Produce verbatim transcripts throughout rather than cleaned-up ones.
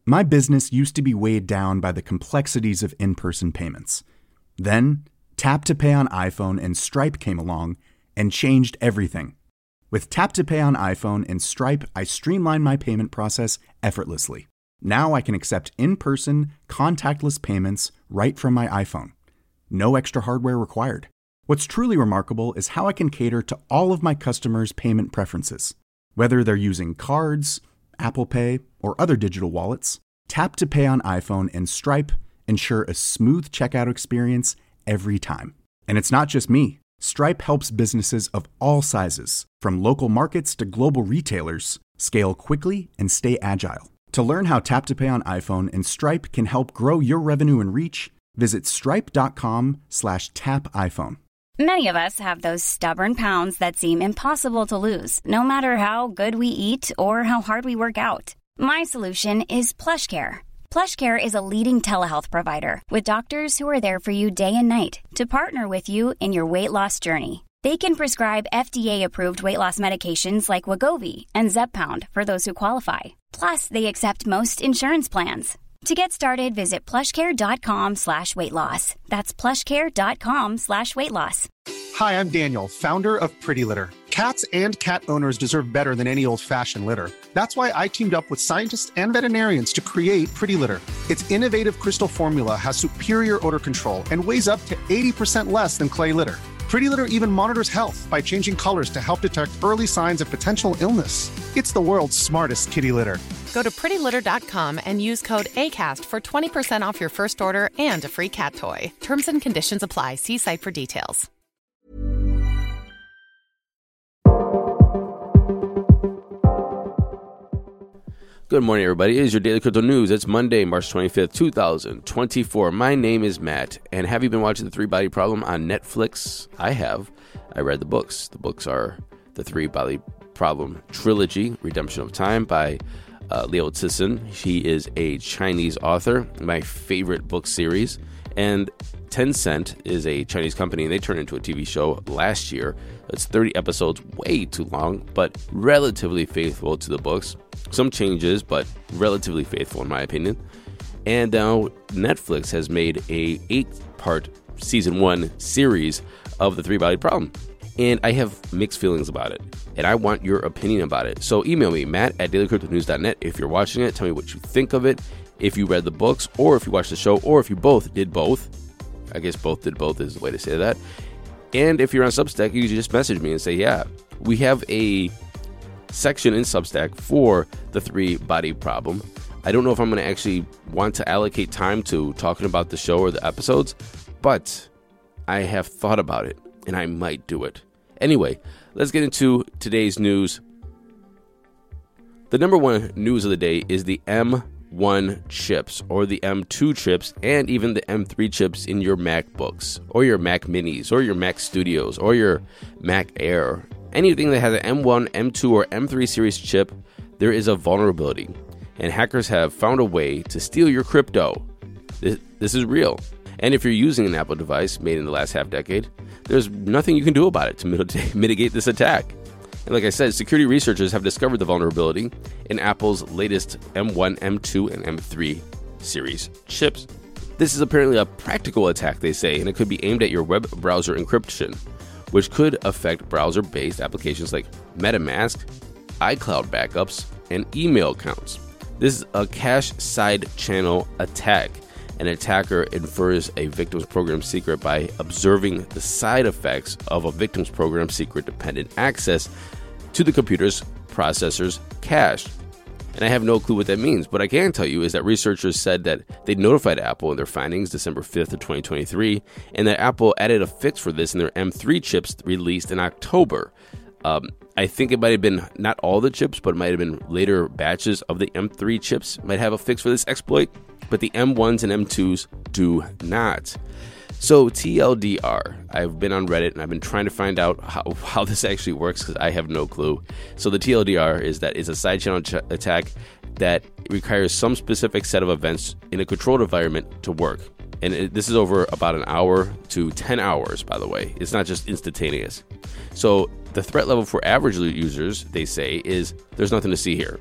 My business used to be weighed down by the complexities of in-person payments. Then, Tap to Pay on iPhone and Stripe came along and changed everything. With Tap to Pay on iPhone and Stripe, I streamlined my payment process effortlessly. Now I can accept in-person, contactless payments right from my iPhone. No extra hardware required. What's truly remarkable is how I can cater to all of my customers' payment preferences. Whether they're using cards, Apple Pay, or other digital wallets, Tap to Pay on iPhone and Stripe ensure a smooth checkout experience every time. And it's not just me. Stripe helps businesses of all sizes, from local markets to global retailers, scale quickly and stay agile. To learn how Tap to Pay on iPhone and Stripe can help grow your revenue and reach, visit stripe.com slash tap iPhone. Many of us have those stubborn pounds that seem impossible to lose, no matter how good we eat or how hard we work out. My solution is PlushCare. PlushCare is a leading telehealth provider with doctors who are there for you day and night to partner with you in your weight loss journey. They can prescribe F D A-approved weight loss medications like Wegovy and Zepbound for those who qualify. Plus, they accept most insurance plans. To get started, visit plushcare.com slash weight loss. That's plushcare.com slash weight loss. Hi, I'm Daniel, founder of Pretty Litter. Cats and cat owners deserve better than any old-fashioned litter. That's why I teamed up with scientists and veterinarians to create Pretty Litter. Its innovative crystal formula has superior odor control and weighs up to eighty percent less than clay litter. Pretty Litter even monitors health by changing colors to help detect early signs of potential illness. It's the world's smartest kitty litter. Go to pretty litter dot com and use code ACAST for twenty percent off your first order and a free cat toy. Terms and conditions apply. See site for details. Good morning, everybody. It is your Daily Crypto News. It's Monday, March twenty-fifth, twenty twenty-four. My name is Matt, and have you been watching The Three Body Problem on Netflix? I have. I read the books. The books are The Three Body Problem Trilogy, Redemption of Time by uh, Liu Cixin. He is a Chinese author, my favorite book series. And Tencent is a Chinese company, and they turned into a T V show last year. It's thirty episodes, way too long, but relatively faithful to the books. Some changes, but relatively faithful in my opinion. And now Netflix has made a eight-part season one series of The Three-Body Problem. And I have mixed feelings about it. And I want your opinion about it. So email me, Matt at daily crypto news dot net. If you're watching it, tell me what you think of it. If you read the books, or if you watched the show, or if you both did both. I guess both did both is the way to say that. And if you're on Substack, you can just message me and say, yeah, we have a section in Substack for The Three Body Problem. I don't know if I'm going to actually want to allocate time to talking about the show or the episodes, but I have thought about it, and I might do it. Anyway, let's get into today's news. The number one news of the day is the M one chips, or the M two chips, and even the M three chips in your MacBooks, or your Mac Minis, or your Mac Studios, or your Mac Air. Anything that has an M one, M two, or M three series chip, there is a vulnerability, and hackers have found a way to steal your crypto. This, this is real. And if you're using an Apple device made in the last half decade, there's nothing you can do about it to mitigate, mitigate this attack. And like I said, security researchers have discovered the vulnerability in Apple's latest M one, M two, and M three series chips. This is apparently a practical attack, they say, and it could be aimed at your web browser encryption, which could affect browser-based applications like MetaMask, iCloud backups, and email accounts. This is a cache side channel attack. An attacker infers a victim's program secret by observing the side effects of a victim's program secret dependent access to the computer's processor's cache. And I have no clue what that means. What I can tell you is that researchers said that they notified Apple in their findings December fifth of twenty twenty-three, and that Apple added a fix for this in their M three chips released in October. Um, I think it might have been not all the chips, but it might have been later batches of the M three chips might have a fix for this exploit, but the M ones and M twos do not. So T L D R, I've been on Reddit and I've been trying to find out how, how this actually works because I have no clue. So the T L D R is that it's a side channel ch- attack that requires some specific set of events in a controlled environment to work. And it, this is over about an hour to ten hours, by the way. It's not just instantaneous. So the threat level for average users, they say, is there's nothing to see here.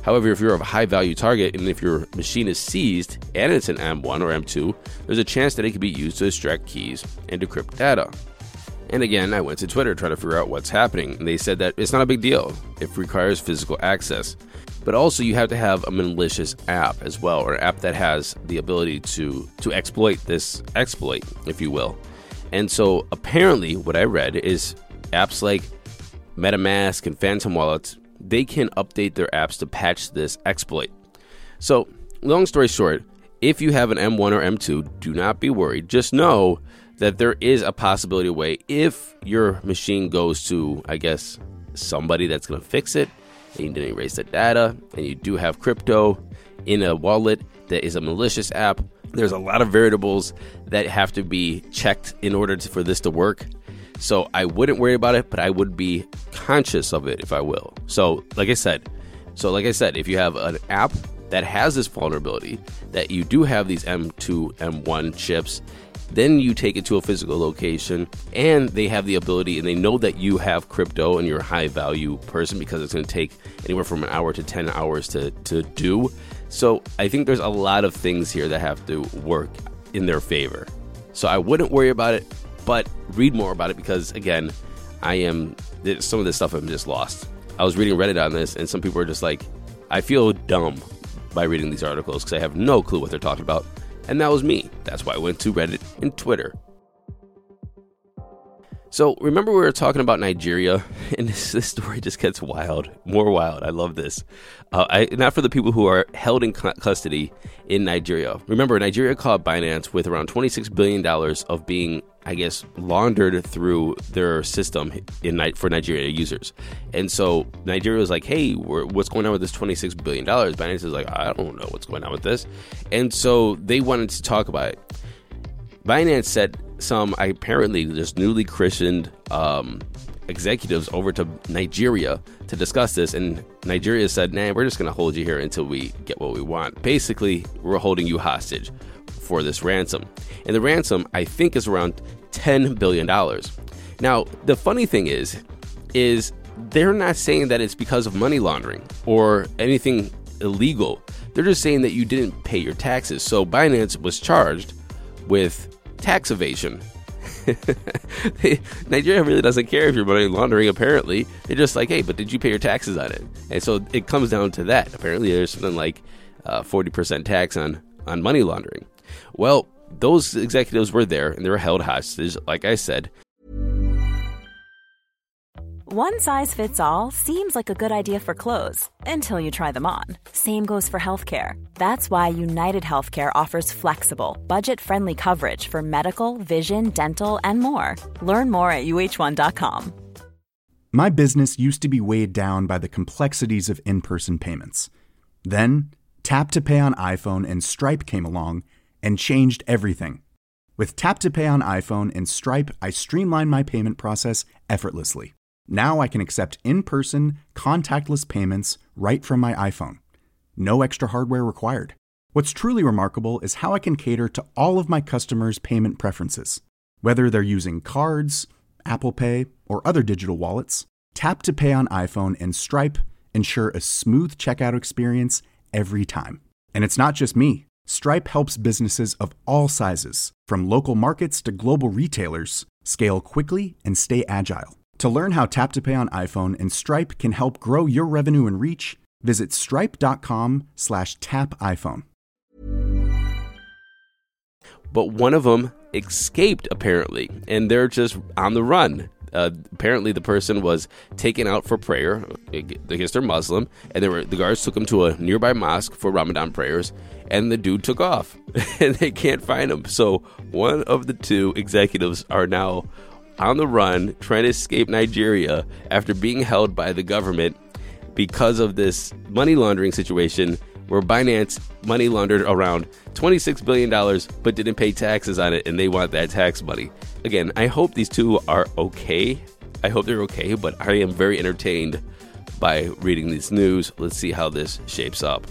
However, if you're a high-value target and if your machine is seized and it's an M one or M two, there's a chance that it could be used to extract keys and decrypt data. And again, I went to Twitter trying to figure out what's happening, and they said that it's not a big deal. It requires physical access. But also you have to have a malicious app as well, or an app that has the ability to, to exploit this exploit, if you will. And so apparently what I read is apps like MetaMask and Phantom Wallets, they can update their apps to patch this exploit. So long story short, if you have an M one or M two, do not be worried. Just know that there is a possibility way if your machine goes to, I guess, somebody that's going to fix it, and you didn't erase the data, and you do have crypto in a wallet that is a malicious app. There's a lot of variables that have to be checked in order to, for this to work. So I wouldn't worry about it, but I would be conscious of it, if I will. So like I said, so like I said, if you have an app that has this vulnerability, that you do have these M two, M one chips, then you take it to a physical location and they have the ability and they know that you have crypto and you're a high value person because it's going to take anywhere from an hour to ten hours to, to do. So I think there's a lot of things here that have to work in their favor. So I wouldn't worry about it, but read more about it because, again, I am, some of this stuff I'm just lost. I was reading Reddit on this and some people are just like, I feel dumb by reading these articles because I have no clue what they're talking about. And that was me. That's why I went to Reddit and Twitter. So remember we were talking about Nigeria, and this, this story just gets wild, more wild. I love this. Uh, I, not for the people who are held in cu- custody in Nigeria. Remember, Nigeria caught Binance with around twenty-six billion dollars of being, I guess, laundered through their system in for Nigeria users. And so Nigeria was like, hey, we're, what's going on with this twenty-six billion dollars? Binance is like, I don't know what's going on with this. And so they wanted to talk about it. Binance said some apparently just newly christened um, executives over to Nigeria to discuss this, and Nigeria said, nah, we're just going to hold you here until we get what we want. Basically, we're holding you hostage for this ransom. And the ransom, I think, is around ten billion dollars. Now, the funny thing is, is they're not saying that it's because of money laundering or anything illegal. They're just saying that you didn't pay your taxes. So Binance was charged with tax evasion. Nigeria really doesn't care if you're money laundering, apparently. They're just like, hey, but did you pay your taxes on it? And so it comes down to that. Apparently there's something like uh, forty percent tax on, on money laundering. Well, those executives were there and they were held hostage, like I said. One size fits all seems like a good idea for clothes until you try them on. Same goes for healthcare. That's why United Healthcare offers flexible, budget-friendly coverage for medical, vision, dental, and more. Learn more at U H one dot com. My business used to be weighed down by the complexities of in-person payments. Then, Tap to Pay on iPhone and Stripe came along and changed everything. With Tap to Pay on iPhone and Stripe, I streamlined my payment process effortlessly. Now I can accept in-person, contactless payments right from my iPhone. No extra hardware required. What's truly remarkable is how I can cater to all of my customers' payment preferences. Whether they're using cards, Apple Pay, or other digital wallets, Tap to Pay on iPhone and Stripe ensure a smooth checkout experience every time. And it's not just me. Stripe helps businesses of all sizes, from local markets to global retailers, scale quickly and stay agile. To learn how Tap to Pay on iPhone and Stripe can help grow your revenue and reach, visit stripe.com slash tap iPhone. But one of them escaped, apparently, and they're just on the run. Uh, apparently, the person was taken out for prayer against their Muslim, and they were, the guards took him to a nearby mosque for Ramadan prayers, and the dude took off, and they can't find him. So one of the two executives are now on the run, trying to escape Nigeria after being held by the government because of this money laundering situation where Binance money laundered around twenty-six billion dollars but didn't pay taxes on it, and they want that tax money. Again, I hope these two are okay. I hope they're okay, but I am very entertained by reading this news. Let's see how this shapes up.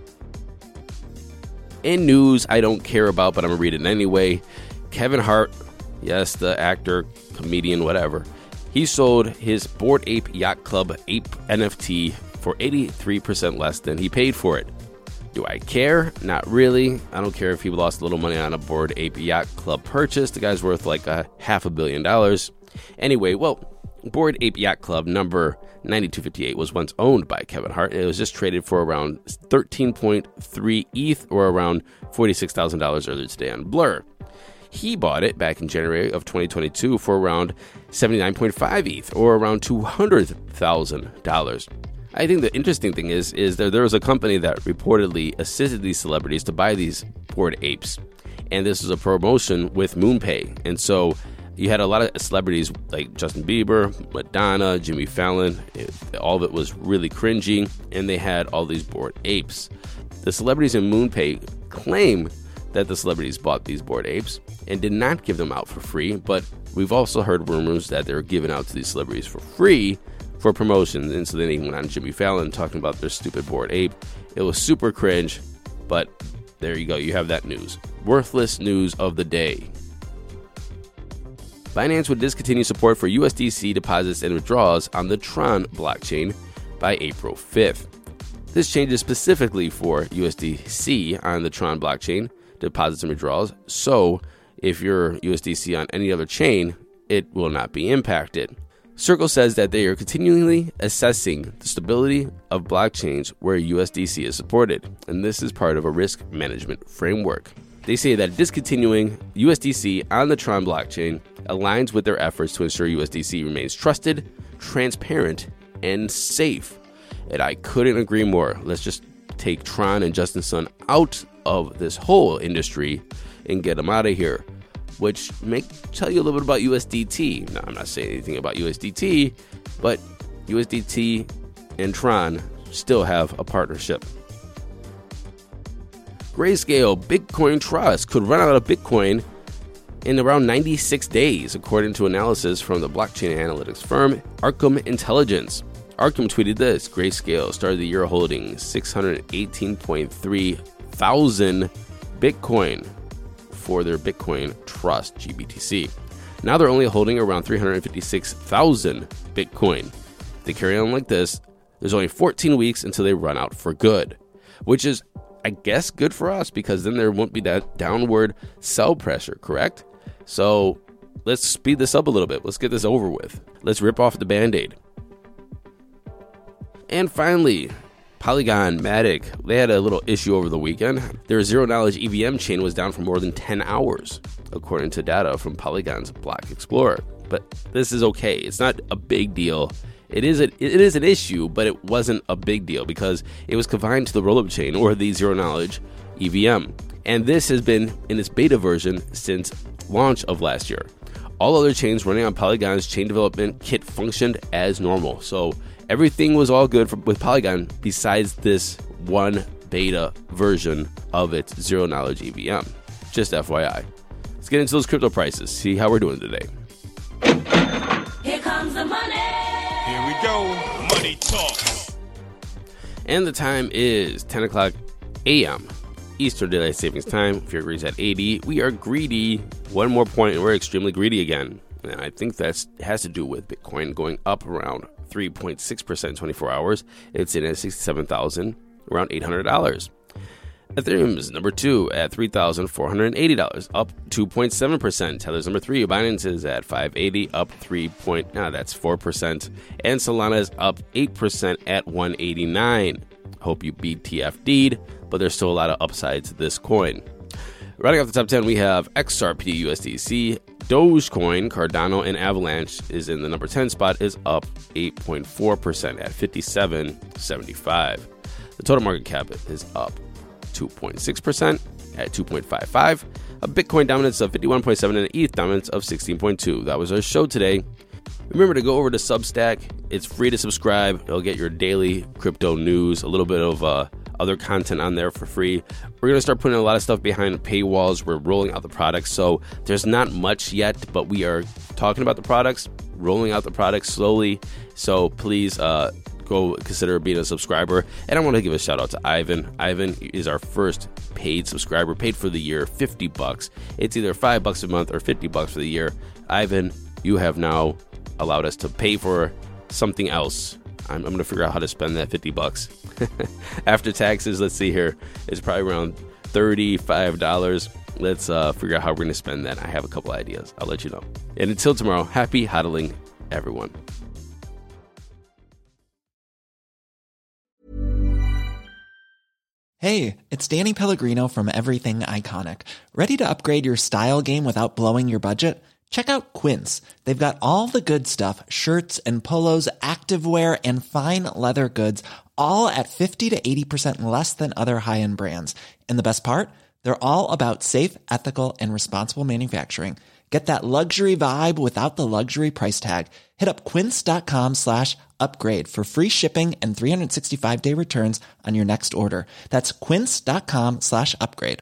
In news I don't care about, but I'm going to read it anyway. Kevin Hart, yes, the actor, comedian, whatever, he sold his Bored Ape Yacht Club Ape N F T for for eighty-three percent less than he paid for it. Do I care? Not really. I don't care if he lost a little money on a Bored Ape Yacht Club purchase. The guy's worth like a half a billion dollars. Anyway, well, Bored Ape Yacht Club number ninety-two fifty-eight was once owned by Kevin Hart. It was just traded for around thirteen point three E T H or around forty-six thousand dollars earlier today on Blur. He bought it back in January of twenty twenty-two for around seventy-nine point five E T H or around two hundred thousand dollars. I think the interesting thing is, is that there was a company that reportedly assisted these celebrities to buy these Bored Apes. And this was a promotion with MoonPay. And so you had a lot of celebrities like Justin Bieber, Madonna, Jimmy Fallon. It, all of it was really cringy. And they had all these Bored Apes. The celebrities in MoonPay claim that the celebrities bought these Bored Apes and did not give them out for free. But we've also heard rumors that they were giving out to these celebrities for free for promotions. And so then he went on Jimmy Fallon talking about their stupid Bored Ape. It was super cringe, but there you go. You have that news. Worthless news of the day. Binance would discontinue support for U S D C deposits and withdrawals on the Tron blockchain by April fifth. This change is specifically for U S D C on the Tron blockchain deposits and withdrawals. So if you're U S D C on any other chain, it will not be impacted. Circle says that they are continually assessing the stability of blockchains where U S D C is supported, and this is part of a risk management framework. They say that discontinuing U S D C on the Tron blockchain aligns with their efforts to ensure U S D C remains trusted, transparent, and safe. And I couldn't agree more. Let's just take Tron and Justin Sun out of this whole industry and get them out of here. Which may tell you a little bit about U S D T. Now, I'm not saying anything about U S D T, but U S D T and Tron still have a partnership. Grayscale Bitcoin Trust could run out of Bitcoin in around ninety-six days, according to analysis from the blockchain analytics firm Arkham Intelligence. Arkham tweeted this: Grayscale started the year holding six hundred eighteen point three thousand Bitcoin for their Bitcoin Trust, G B T C. Now they're only holding around three hundred fifty-six thousand Bitcoin. If they carry on like this, there's only fourteen weeks until they run out for good, which is, I guess, good for us because then there won't be that downward sell pressure, correct? So let's speed this up a little bit. Let's get this over with. Let's rip off the Band-Aid. And finally, Polygon Matic, they had a little issue over the weekend. Their zero-knowledge E V M chain was down for more than ten hours, according to data from Polygon's Block Explorer. But this is okay. It's not a big deal. It is, a, it is an issue, but it wasn't a big deal because it was confined to the rollup chain or the zero-knowledge E V M. And this has been in its beta version since launch of last year. All other chains running on Polygon's chain development kit functioned as normal. So everything was all good for, with Polygon besides this one beta version of its zero-knowledge E V M. Just F Y I. Let's get into those crypto prices, see how we're doing today. Here comes the money. Here we go. Money talk. And the time is ten o'clock a.m. Eastern Daylight Savings Time. If your agrees at eighty, we are greedy. One more point and we're extremely greedy again. And I think that has to do with Bitcoin going up around three point six percent in twenty-four hours. It's in at sixty-seven thousand dollars, around eight hundred dollars. Ethereum is number two at three thousand four hundred eighty dollars, up two point seven percent. Tether's number three. Binance is at five eighty, up three. Ah, that's four percent. And Solana is up eight percent at one eighty-nine. Hope you B T F D'd, but there's still a lot of upside to this coin. Running off the top ten, we have X R P U S D C, Dogecoin, Cardano, and Avalanche is in the number ten spot, is up eight point four percent at fifty-seven seventy-five. The total market cap is up two point six percent at two point five five. A Bitcoin dominance of fifty-one point seven and an E T H dominance of sixteen point two. That was our show today. Remember to go over to Substack. It's free to subscribe. It'll get your daily crypto news, a little bit of uh, other content on there for free. We're going to start putting a lot of stuff behind paywalls. We're rolling out the products, so there's not much yet, but we are talking about the products, rolling out the products slowly. So please uh, go consider being a subscriber. And I want to give a shout out to Ivan. Ivan is our first paid subscriber, paid for the year, fifty bucks. It's either five bucks a month or fifty bucks for the year. Ivan, you have now allowed us to pay for something else I'm, I'm going to figure out how to spend that fifty bucks. After taxes, let's see here. It's probably around thirty-five dollars. Let's uh, figure out how we're going to spend that. I have a couple ideas. I'll let you know. And until tomorrow, happy hodling, everyone. Hey, it's Danny Pellegrino from Everything Iconic. Ready to upgrade your style game without blowing your budget? Check out Quince. They've got all the good stuff, shirts and polos, activewear, and fine leather goods, all at fifty to eighty percent less than other high-end brands. And the best part? They're all about safe, ethical, and responsible manufacturing. Get that luxury vibe without the luxury price tag. Hit up quince.com slash upgrade for free shipping and three sixty-five day returns on your next order. That's quince.com slash upgrade.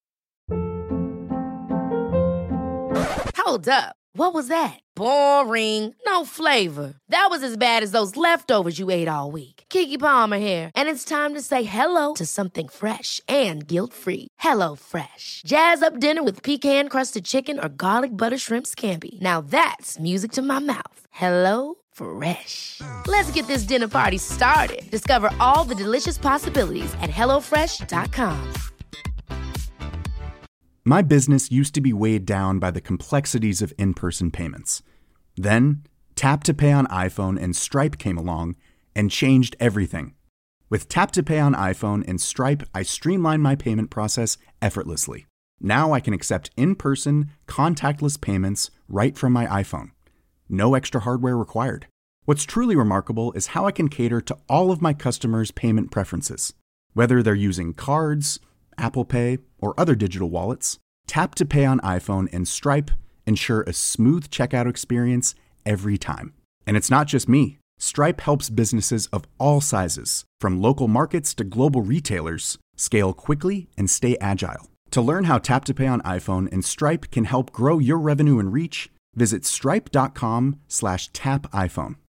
Hold up. What was that? Boring. No flavor. That was as bad as those leftovers you ate all week. Keke Palmer here, and it's time to say hello to something fresh and guilt-free. Hello Fresh. Jazz up dinner with pecan-crusted chicken or garlic butter shrimp scampi. Now that's music to my mouth. Hello Fresh. Let's get this dinner party started. Discover all the delicious possibilities at hello fresh dot com. My business used to be weighed down by the complexities of in-person payments. Then, Tap to Pay on iPhone and Stripe came along and changed everything. With Tap to Pay on iPhone and Stripe, I streamlined my payment process effortlessly. Now I can accept in-person, contactless payments right from my iPhone. No extra hardware required. What's truly remarkable is how I can cater to all of my customers' payment preferences. Whether they're using cards, Apple Pay, or other digital wallets, Tap to Pay on iPhone and Stripe ensure a smooth checkout experience every time. And it's not just me. Stripe helps businesses of all sizes, from local markets to global retailers, scale quickly and stay agile. To learn how Tap to Pay on iPhone and Stripe can help grow your revenue and reach, visit stripe.com slash tap iPhone.